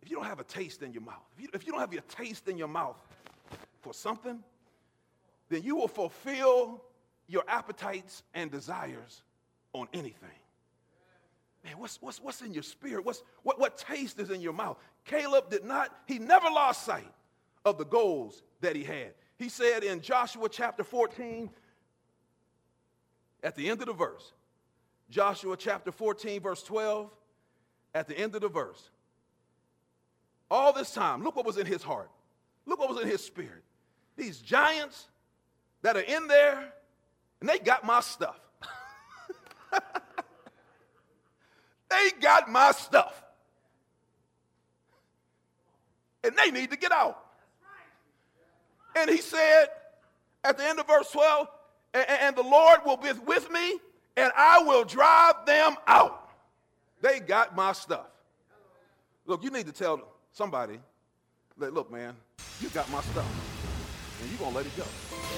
if you don't have a taste in your mouth, if you don't have your taste in your mouth for something, then you will fulfill your appetites and desires on anything. Man, what's in your spirit? What taste is in your mouth? Caleb he never lost sight of the goals that he had. He said in Joshua chapter 14, at the end of the verse, Joshua chapter 14, verse 12, at the end of the verse, all this time, look what was in his heart. Look what was in his spirit. These giants that are in there, and they got my stuff. They got my stuff. And they need to get out. And he said at the end of verse 12, and the Lord will be with me, and I will drive them out. They got my stuff. Look, you need to tell somebody, look, man, you got my stuff, and you're going to let it go.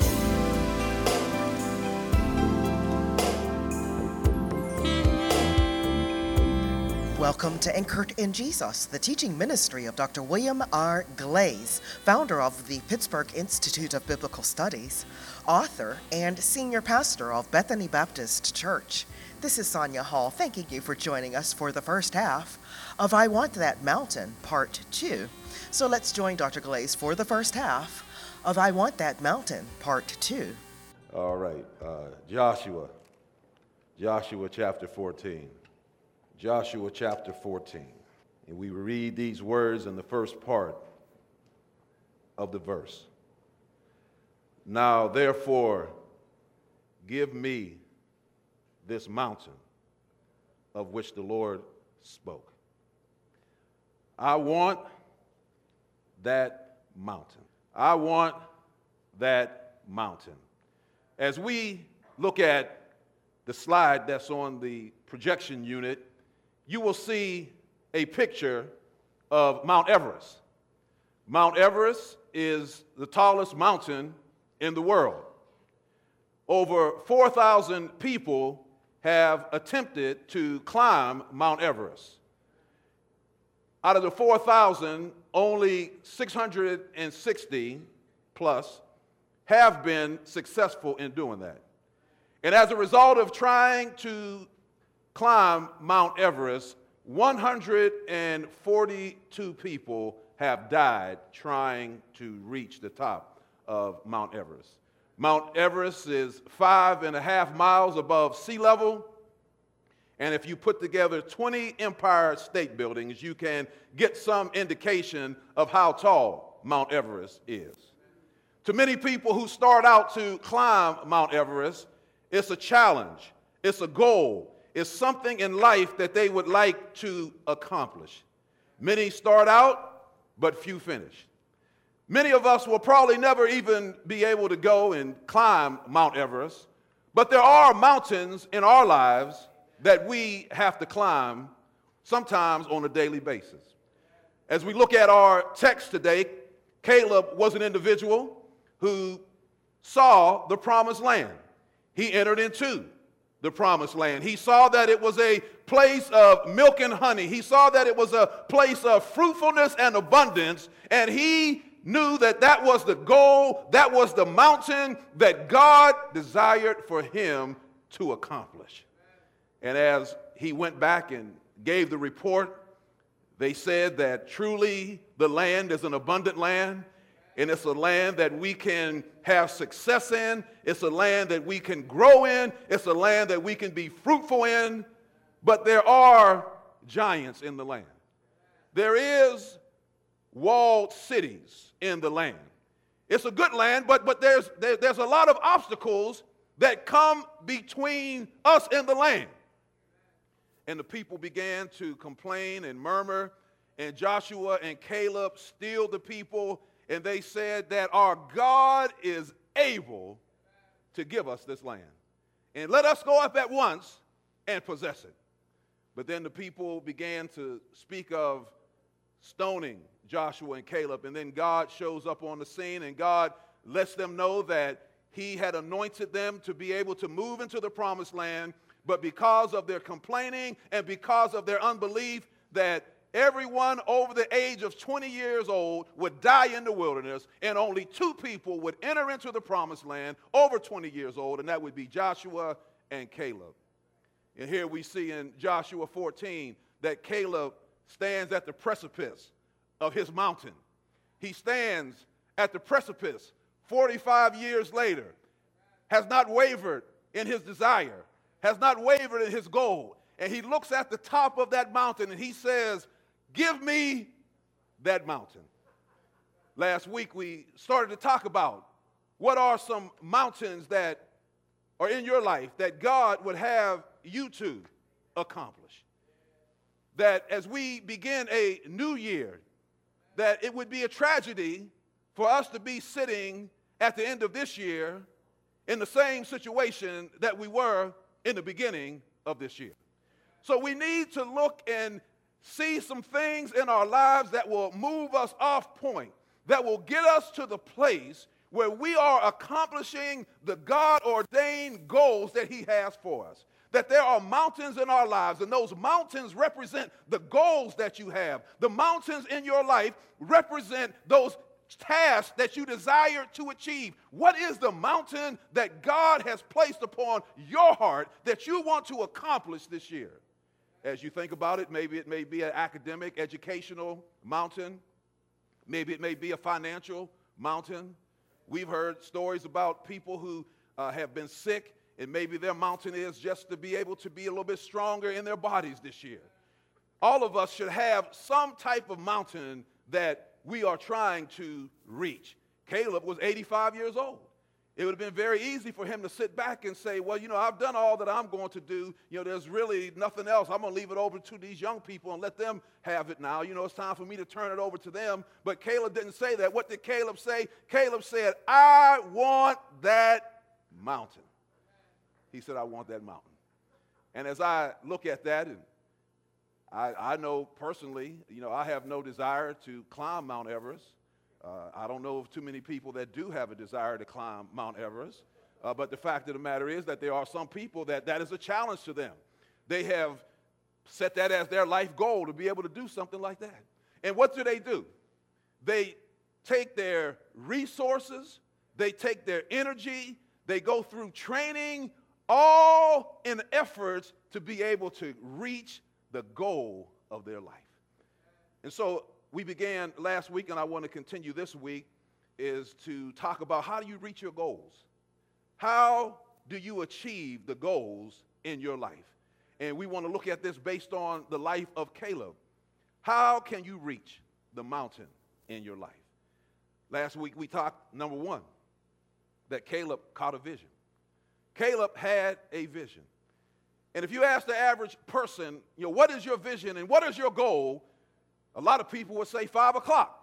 Welcome to Anchored in Jesus, the teaching ministry of Dr. William R. Glaze, founder of the Pittsburgh Institute of Biblical Studies, author, and senior pastor of Bethany Baptist Church. This is Sonia Hall, thanking you for joining us for the first half of I Want That Mountain, Part 2. So let's join Dr. Glaze for the first half of I Want That Mountain, Part 2. All right, Joshua chapter 14. Joshua chapter 14. And we read these words in the first part of the verse. Now, therefore, give me this mountain of which the Lord spoke. I want that mountain. I want that mountain. As we look at the slide that's on the projection unit, you will see a picture of Mount Everest. Mount Everest is the tallest mountain in the world. Over 4,000 people have attempted to climb Mount Everest. Out of the 4,000, only 660 plus have been successful in doing that. And as a result of trying to climb Mount Everest, 142 people have died trying to reach the top of Mount Everest. Mount Everest is 5.5 miles above sea level, and if you put together 20 Empire State Buildings, you can get some indication of how tall Mount Everest is. To many people who start out to climb Mount Everest, it's a challenge, it's a goal, it's something in life that they would like to accomplish. Many start out, but few finish. Many of us will probably never even be able to go and climb Mount Everest, but there are mountains in our lives that we have to climb sometimes on a daily basis. As we look at our text today, Caleb was an individual who saw the promised land. He entered into the promised land. He saw that it was a place of milk and honey. He saw that it was a place of fruitfulness and abundance, and he knew that that was the goal, that was the mountain that God desired for him to accomplish. And as he went back and gave the report, they said that truly the land is an abundant land, and it's a land that we can have success in. It's a land that we can grow in. It's a land that we can be fruitful in. But there are giants in the land. There is walled cities in the land. It's a good land, but there's a lot of obstacles that come between us and the land. And the people began to complain and murmur, and Joshua and Caleb stilled the people, and they said that our God is able to give us this land. And let us go up at once and possess it. But then the people began to speak of stoning Joshua and Caleb, and then God shows up on the scene, and God lets them know that he had anointed them to be able to move into the promised land, but because of their complaining and because of their unbelief, that everyone over the age of 20 years old would die in the wilderness, and only 2 people would enter into the promised land over 20 years old, and that would be Joshua and Caleb. And here we see in Joshua 14 that Caleb stands at the precipice of his mountain. He stands at the precipice 45 years later, has not wavered in his desire, has not wavered in his goal. And he looks at the top of that mountain and he says, "Give me that mountain." Last week we started to talk about what are some mountains that are in your life that God would have you to accomplish. That as we begin a new year, that it would be a tragedy for us to be sitting at the end of this year in the same situation that we were in the beginning of this year. So we need to look and see some things in our lives that will move us off point, that will get us to the place where we are accomplishing the God-ordained goals that he has for us. That there are mountains in our lives, and those mountains represent the goals that you have. The mountains in your life represent those tasks that you desire to achieve. What is the mountain that God has placed upon your heart that you want to accomplish this year? As you think about it, maybe it may be an academic, educational mountain. Maybe it may be a financial mountain. We've heard stories about people who have been sick, and maybe their mountain is just to be able to be a little bit stronger in their bodies this year. All of us should have some type of mountain that we are trying to reach. Caleb was 85 years old. It would have been very easy for him to sit back and say, well, I've done all that I'm going to do. There's really nothing else. I'm going to leave it over to these young people and let them have it now. It's time for me to turn it over to them. But Caleb didn't say that. What did Caleb say? Caleb said, "I want that mountain." He said, "I want that mountain." And as I look at that, and I know personally, I have no desire to climb Mount Everest. I don't know of too many people that do have a desire to climb Mount Everest. But the fact of the matter is that there are some people that is a challenge to them. They have set that as their life goal to be able to do something like that. And what do? They take their resources, they take their energy, they go through training, all in efforts to be able to reach the goal of their life. And so we began last week, and I want to continue this week, is to talk about how do you reach your goals? How do you achieve the goals in your life? And we want to look at this based on the life of Caleb. How can you reach the mountain in your life? Last week we talked, number one, that Caleb caught a vision. Caleb had a vision. And if you ask the average person, what is your vision and what is your goal? A lot of people would say 5 o'clock.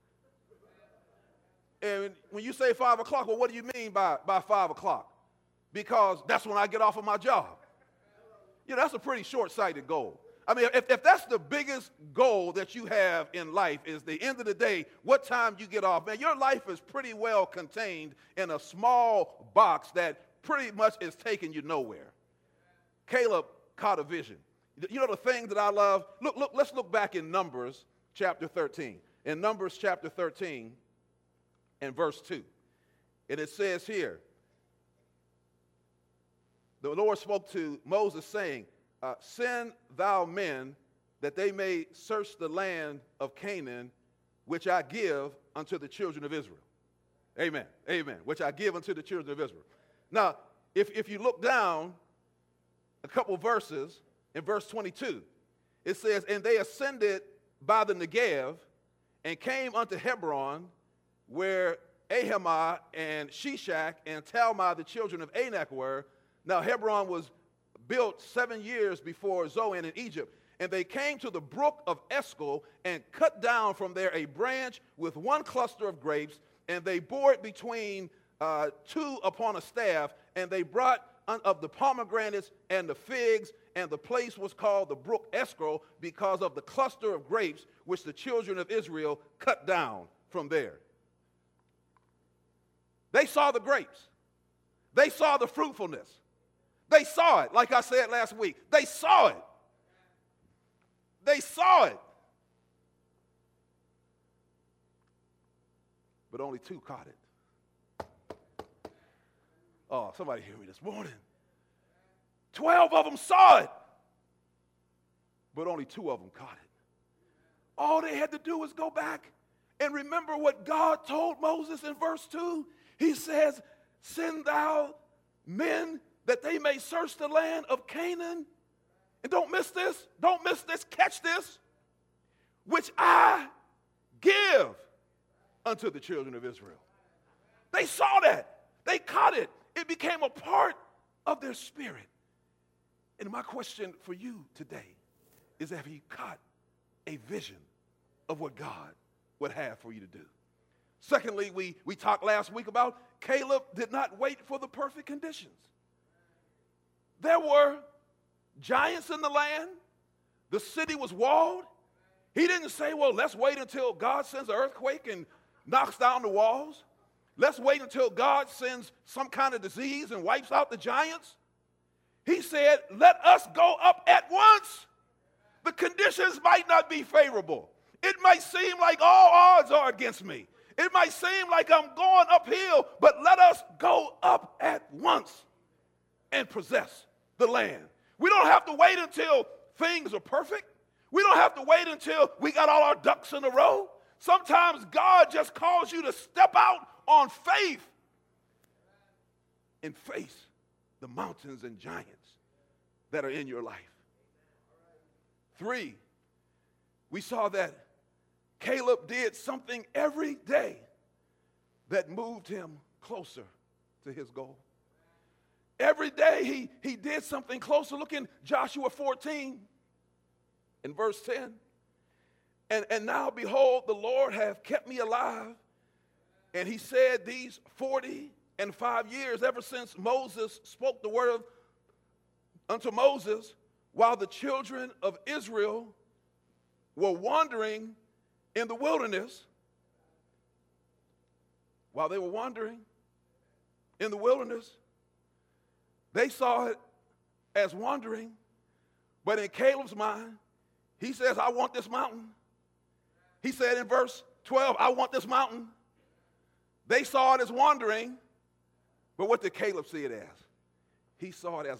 And when you say 5 o'clock, well, what do you mean by 5 o'clock? Because that's when I get off of my job. That's a pretty short-sighted goal. I mean, if that's the biggest goal that you have in life is the end of the day, what time you get off, man, your life is pretty well contained in a small box that pretty much is taking you nowhere. Caleb caught a vision. The thing that I love, let's look back in Numbers chapter 13. In Numbers chapter 13 and verse 2. And it says here, the Lord spoke to Moses saying, "Send thou men that they may search the land of Canaan, which I give unto the children of Israel." Amen. Amen. Which I give unto the children of Israel. Now, if you look down a couple verses, in verse 22, it says, "And they ascended by the Negev and came unto Hebron, where Ahiman and Shishak and Talmai, the children of Anak, were." Now, Hebron was built 7 years before Zoan in Egypt. "And they came to the brook of Eshcol and cut down from there a branch with one cluster of grapes, and they bore it between 2 upon a staff, and they brought of the pomegranates and the figs, and the place was called the brook Eshcol because of the cluster of grapes which the children of Israel cut down from there." They saw the grapes. They saw the fruitfulness. They saw it, like I said last week. They saw it. They saw it. but only 2 caught it. Oh, somebody hear me this morning. 12 of them saw it, but only 2 of them caught it. All they had to do was go back and remember what God told Moses in verse 2. He says, send thou men that they may search the land of Canaan. And don't miss this, catch this, which I give unto the children of Israel. They saw that. They caught it. It became a part of their spirit. And my question for you today is, have you caught a vision of what God would have for you to do? Secondly, we talked last week about Caleb did not wait for the perfect conditions. There were giants in the land. The city was walled. He didn't say, well, let's wait until God sends an earthquake and knocks down the walls. Let's wait until God sends some kind of disease and wipes out the giants. He said, let us go up at once. The conditions might not be favorable. It might seem like all odds are against me. It might seem like I'm going uphill, but let us go up at once and possess the land. We don't have to wait until things are perfect. We don't have to wait until we got all our ducks in a row. Sometimes God just calls you to step out on faith and face the mountains and giants that are in your life. 3, we saw that Caleb did something every day that moved him closer to his goal. Every day he did something closer. Look in Joshua 14 in verse 10. And now behold, the Lord hath kept me alive. And he said, these 45 years, ever since Moses spoke the word unto Moses, while the children of Israel were wandering in the wilderness, while they were wandering in the wilderness, they saw it as wandering, but in Caleb's mind, he says, I want this mountain. He said in verse 12, I want this mountain. They saw it as wandering, but what did Caleb see it as? He saw it as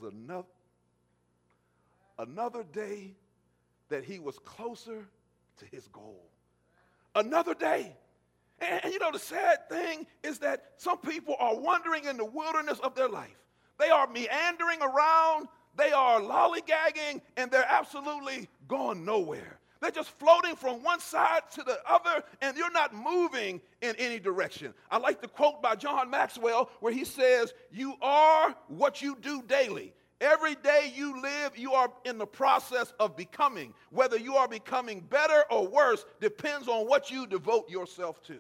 another day that he was closer to his goal. Another day. And you know, the sad thing is that some people are wandering in the wilderness of their life. They are meandering around, they are lollygagging, and they're absolutely going nowhere. They're just floating from one side to the other, and you're not moving in any direction. I like the quote by John Maxwell where he says, you are what you do daily. Every day you live, you are in the process of becoming. Whether you are becoming better or worse depends on what you devote yourself to.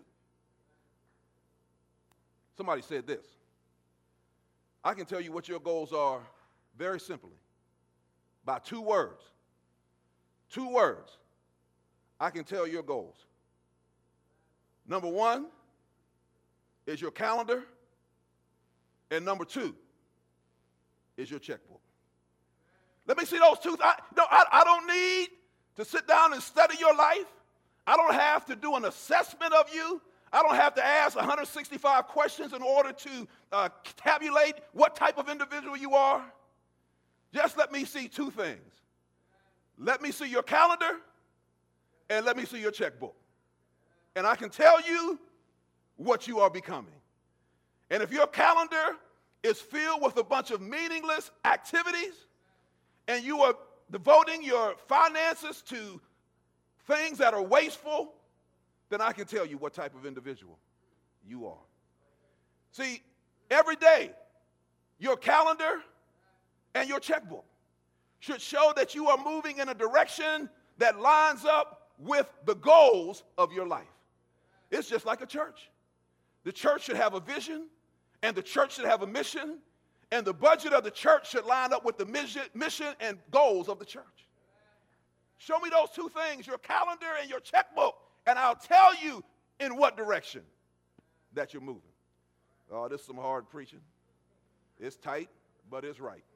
Somebody said this. I can tell you what your goals are very simply by 2 words. 2 words. I can tell your goals. Number 1 is your calendar, and number 2 is your checkbook. Let me see those 2. I don't need to sit down and study your life. I don't have to do an assessment of you. I don't have to ask 165 questions in order to tabulate what type of individual you are. Just let me see 2 things. Let me see your calendar, and let me see your checkbook. And I can tell you what you are becoming. And if your calendar is filled with a bunch of meaningless activities, and you are devoting your finances to things that are wasteful, then I can tell you what type of individual you are. See, every day, your calendar and your checkbook should show that you are moving in a direction that lines up with the goals of your life. It's just like a church. The church should have a vision, and the church should have a mission, and the budget of the church should line up with the mission and goals of the church. Show me those 2 things, your calendar and your checkbook, and I'll tell you in what direction that you're moving. Oh, this is some hard preaching. It's tight, but it's right.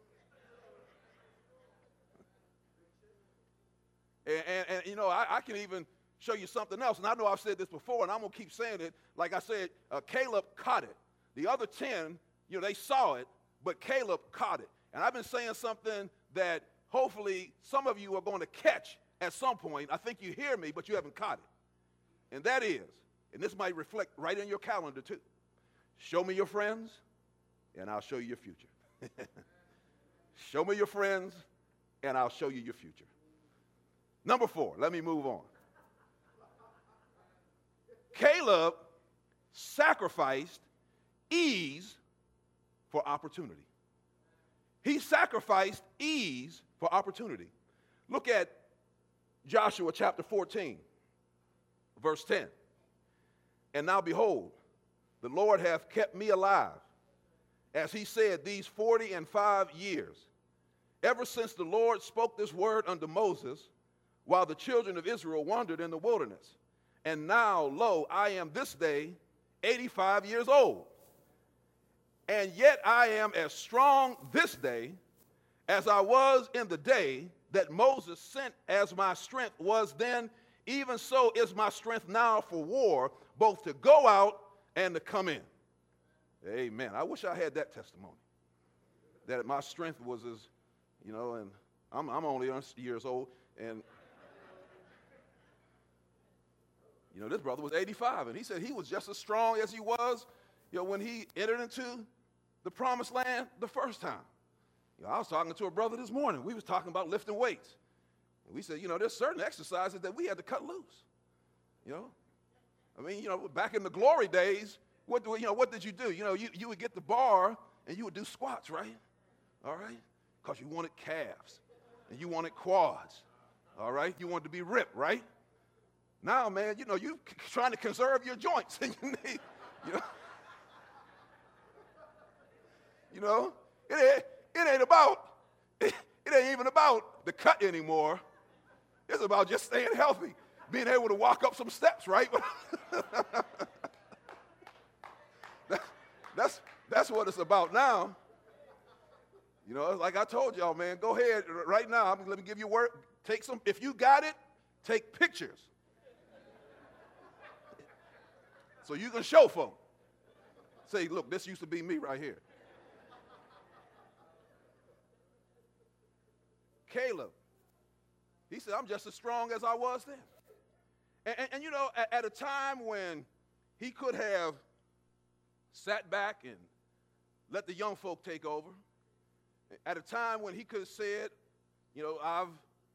And you know, I can even show you something else. And I know I've said this before, and I'm going to keep saying it. Like I said, Caleb caught it. The other 10, they saw it, but Caleb caught it. And I've been saying something that hopefully some of you are going to catch at some point. I think you hear me, but you haven't caught it. And that is, and this might reflect right in your calendar too, show me your friends, and I'll show you your future. Show me your friends, and I'll show you your future. Number 4, let me move on. Caleb sacrificed ease for opportunity. He sacrificed ease for opportunity. Look at Joshua chapter 14, verse 10. And now behold, the Lord hath kept me alive, as he said, these 45 years, ever since the Lord spoke this word unto Moses, while the children of Israel wandered in the wilderness. And now, lo, I am this day 85 years old. And yet I am as strong this day as I was in the day that Moses sent, as my strength was then. Even so is my strength now for war, both to go out and to come in. Amen. I wish I had that testimony, that my strength was as, and I'm only years old, and this brother was 85, and he said he was just as strong as he was, when he entered into the promised land the first time. I was talking to a brother this morning. We was talking about lifting weights. And we said, there's certain exercises that we had to cut loose. Back in the glory days, what did you do? You would get the bar and you would do squats, right? All right? Because you wanted calves and you wanted quads. All right? You wanted to be ripped, right? Now, man, you're trying to conserve your joints. And you need, it ain't even about the cut anymore. It's about just staying healthy, being able to walk up some steps, right? That's what it's about now. Like I told y'all, man, go ahead right now. Let me give you work. Take some. If you got it, take pictures, so you can show folks. Say, look, this used to be me right here. Caleb, he said, I'm just as strong as I was then. And at a time when he could have sat back and let the young folk take over, at a time when he could have said, I've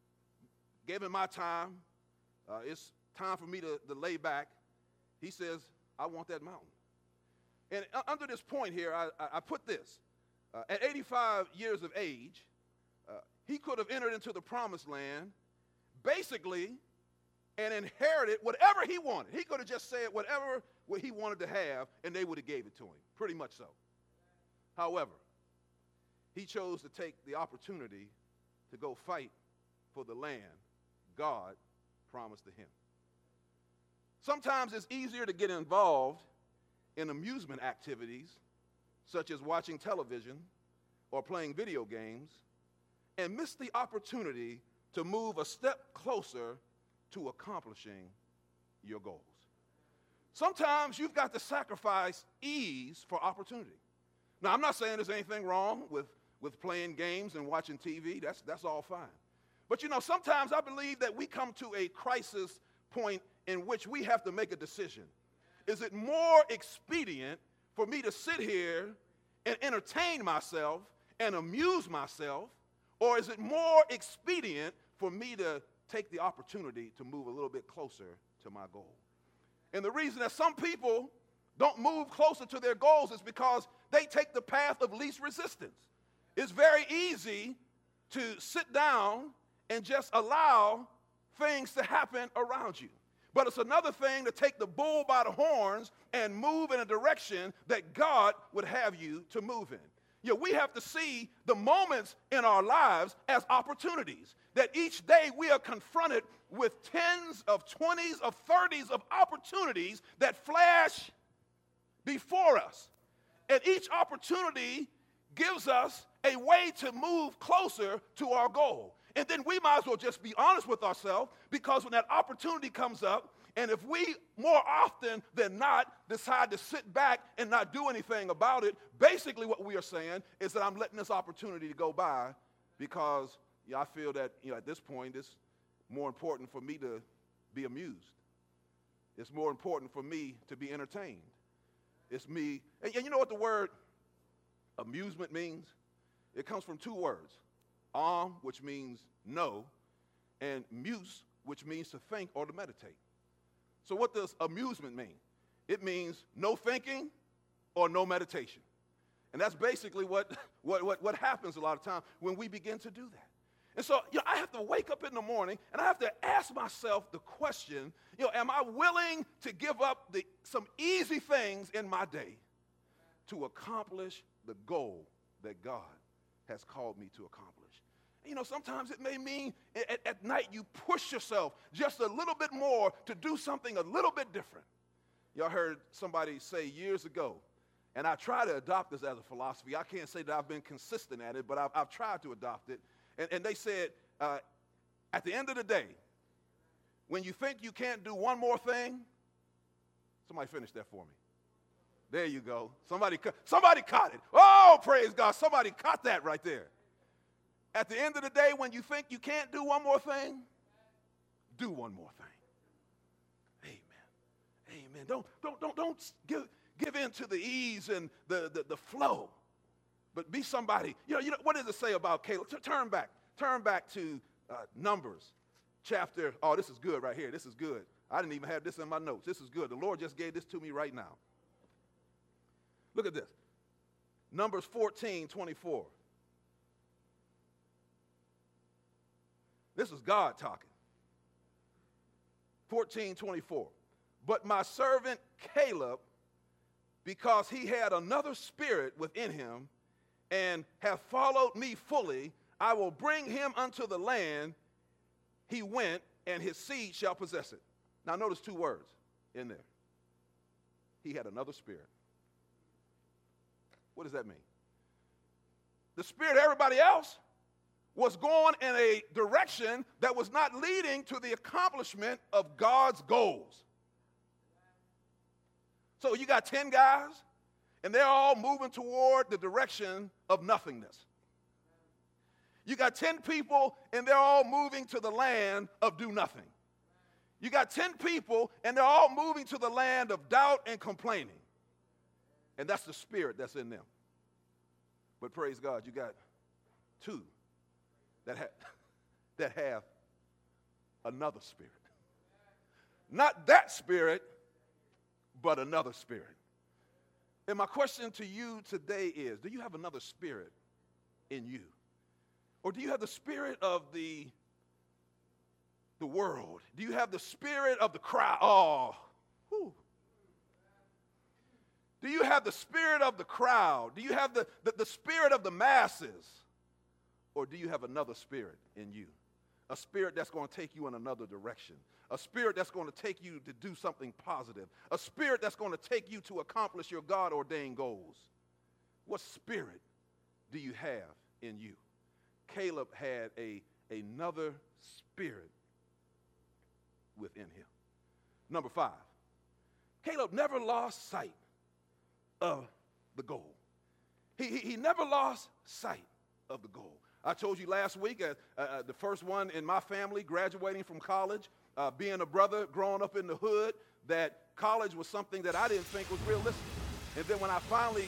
given my time, it's time for me to lay back, he says, I want that mountain. And under this point here, I put this. At 85 years of age, he could have entered into the promised land basically and inherited whatever he wanted. He could have just said whatever he wanted to have, and they would have gave it to him, pretty much so. However, he chose to take the opportunity to go fight for the land God promised to him. Sometimes it's easier to get involved in amusement activities, such as watching television or playing video games, and miss the opportunity to move a step closer to accomplishing your goals. Sometimes you've got to sacrifice ease for opportunity. Now, I'm not saying there's anything wrong with playing games and watching TV. That's all fine. But sometimes I believe that we come to a crisis point in which we have to make a decision. Is it more expedient for me to sit here and entertain myself and amuse myself, or is it more expedient for me to take the opportunity to move a little bit closer to my goal? And the reason that some people don't move closer to their goals is because they take the path of least resistance. It's very easy to sit down and just allow things to happen around you. But it's another thing to take the bull by the horns and move in a direction that God would have you to move in. We have to see the moments in our lives as opportunities, that each day we are confronted with tens of 20s of 30s of opportunities that flash before us. And each opportunity gives us a way to move closer to our goal. And then we might as well just be honest with ourselves, because when that opportunity comes up, and if we more often than not decide to sit back and not do anything about it, basically what we are saying is that I'm letting this opportunity to go by because I feel that at this point it's more important for me to be amused. It's more important for me to be entertained. It's me. And you know what the word amusement means? It comes from two words. Which means no, and muse, which means to think or to meditate. So what does amusement mean? It means no thinking or no meditation. And that's basically what happens a lot of times when we begin to do that. And so I have to wake up in the morning and I have to ask myself the question, am I willing to give up some easy things in my day to accomplish the goal that God has called me to accomplish? Sometimes it may mean at night you push yourself just a little bit more to do something a little bit different. Y'all heard somebody say years ago, and I try to adopt this as a philosophy. I can't say that I've been consistent at it, but I've tried to adopt it. And they said, at the end of the day, when you think you can't do one more thing, somebody finish that for me. There you go. Somebody caught it. Oh, praise God. Somebody caught that right there. At the end of the day, when you think you can't do one more thing, do one more thing. Amen. Don't give in to the ease and the flow, but be somebody. What does it say about Caleb? Turn back to Numbers chapter. Oh, this is good right here. This is good. I didn't even have this in my notes. This is good. The Lord just gave this to me right now. Look at this. Numbers 14:24. This is God talking. 14:24. But my servant Caleb, because he had another spirit within him and hath followed me fully, I will bring him unto the land he went, and his seed shall possess it. Now notice two words in there. He had another spirit. What does that mean? The spirit of everybody else was going in a direction that was not leading to the accomplishment of God's goals. So you got 10 guys, and they're all moving toward the direction of nothingness. You got 10 people, and they're all moving to the land of do nothing. You got 10 people, and they're all moving to the land of doubt and complaining. And that's the spirit that's in them. But praise God, you got two that have another spirit. Not that spirit, but another spirit. And my question to you today is, do you have another spirit in you? Or do you have the spirit of the world? Do you have the spirit of the crowd? Oh, whew. Do you have the spirit of the crowd? Do you have the spirit of the masses? Or do you have another spirit in you? A spirit that's going to take you in another direction. A spirit that's going to take you to do something positive. A spirit that's going to take you to accomplish your God-ordained goals. What spirit do you have in you? Caleb had another spirit within him. Number 5, Caleb never lost sight of the goal. He never lost sight of the goal. I told you last week, the first one in my family graduating from college, being a brother growing up in the hood, that college was something that I didn't think was realistic. And then when I finally...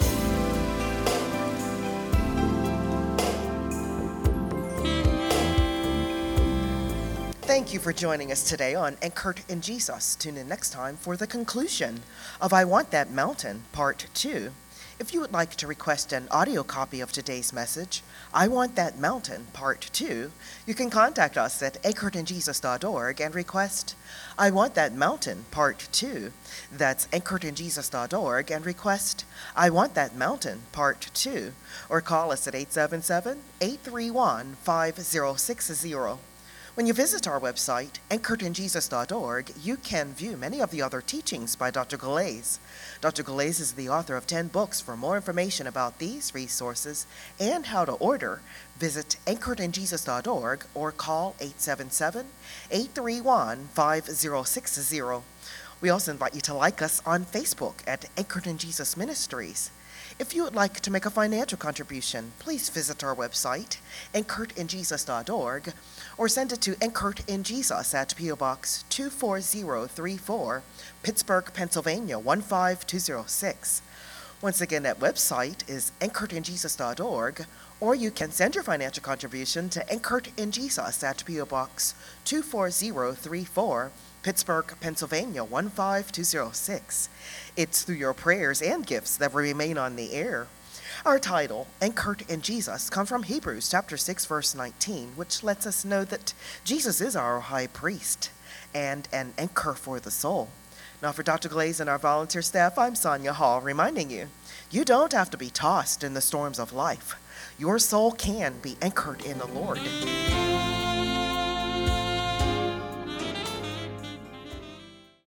Thank you for joining us today on Anchored in Jesus. Tune in next time for the conclusion of I Want That Mountain, Part 2. If you would like to request an audio copy of today's message, I Want That Mountain, Part 2, you can contact us at anchoredinjesus.org and request I Want That Mountain, Part 2. That's anchoredinjesus.org and request I Want That Mountain, Part 2. Or call us at 877-831-5060. When you visit our website, anchoredinjesus.org, you can view many of the other teachings by Dr. Galais. Dr. Galais is the author of 10 books. For more information about these resources and how to order, visit anchoredinjesus.org or call 877-831-5060. We also invite you to like us on Facebook at Anchored in Jesus Ministries. If you would like to make a financial contribution, please visit our website, anchoredinjesus.org, or send it to Anchored in Jesus at P.O. Box 24034, Pittsburgh, Pennsylvania 15206. Once again, that website is anchoredinjesus.org, or you can send your financial contribution to Anchored in Jesus at P.O. Box 24034, Pittsburgh, Pennsylvania 15206. It's through your prayers and gifts that we remain on the air. Our title, Anchored in Jesus, comes from Hebrews chapter 6, verse 19, which lets us know that Jesus is our high priest and an anchor for the soul. Now for Dr. Galais and our volunteer staff, I'm Sonia Hall, reminding you, you don't have to be tossed in the storms of life. Your soul can be anchored in the Lord.